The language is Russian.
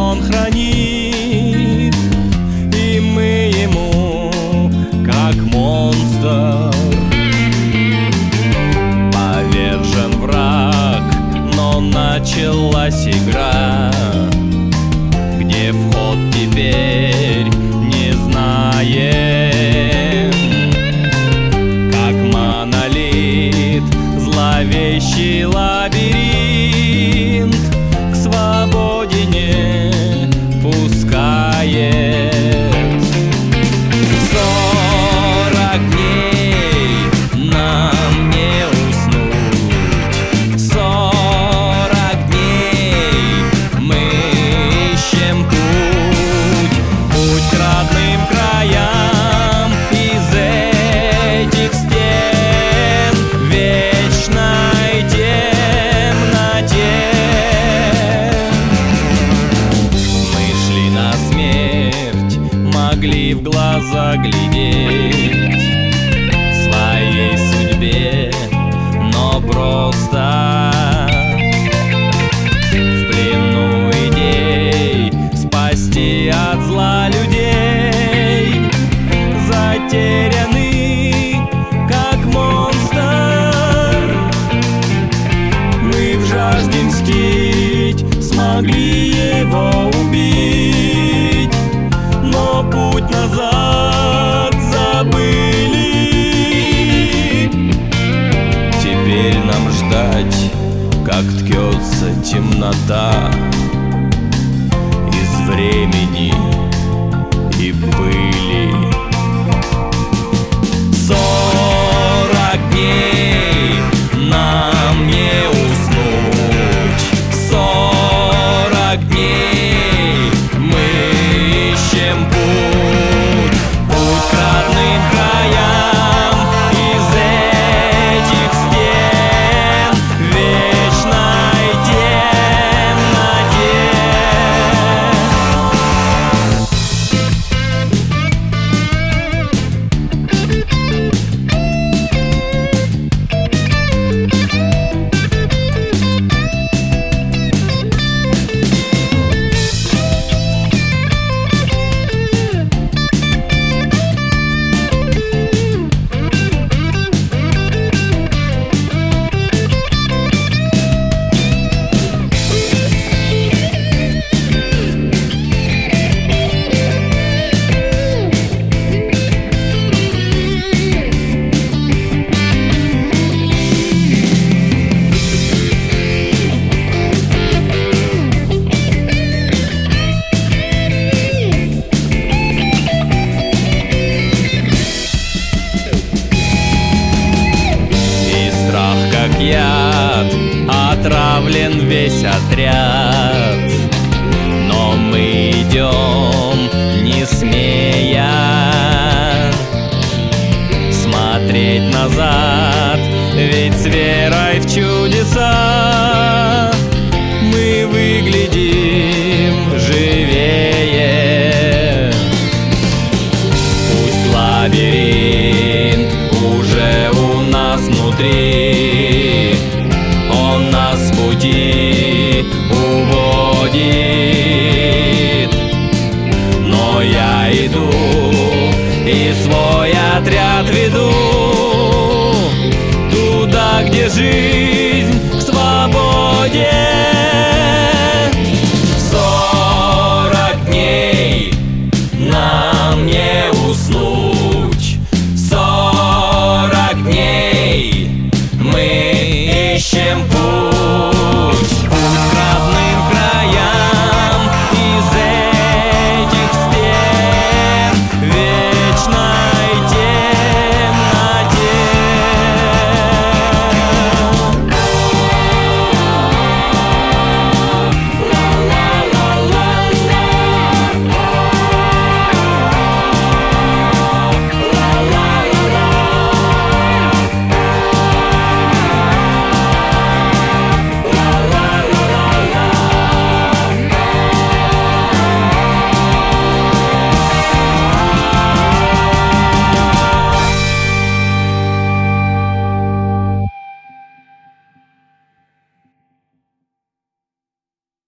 он хранит, и мы ему как монстр. Повержен враг, но началась игра, где вход теперь не знаем. Как монолит, зловещий лабиринт к свободе не пускает. 40 дней нам не уснуть, 40 дней мы ищем путь к родным краям из этих стен, вечной темноте. Мы шли на смерть, могли в глаза глядеть своей судьбе, но просто в плену идей спасти от зла людей. Затеряны, как монстр, мы в жажде мстить смогли его убить, но путь назад забыли. Теперь нам ждать, как ткется темнота из времени и пыли. 40 дней нам не уснуть, 40 дней мы ищем путь к родным краям из этих стен, вечной темноте. Яд, отравлен весь отряд, но мы идем, не смея смотреть назад, ведь с верой в чудеса мы выглядим живее. Пусть лабиринт уже у нас внутри, он нас с пути уводит, но я иду и свой отряд веду туда, где жизнь